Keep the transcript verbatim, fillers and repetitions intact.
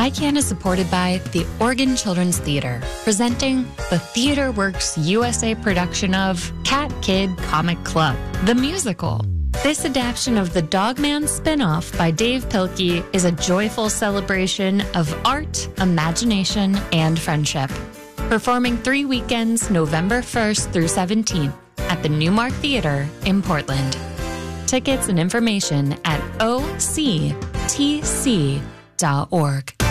I CAN is supported by the Oregon Children's Theater, presenting the TheaterWorks U S A production of Cat Kid Comic Club, the musical. This adaptation of the Dogman spin-off by Dave Pilkey is a joyful celebration of art, imagination, and friendship. Performing three weekends, November first through seventeenth, at the Newmark Theater in Portland. Tickets and information at O C T C dot org.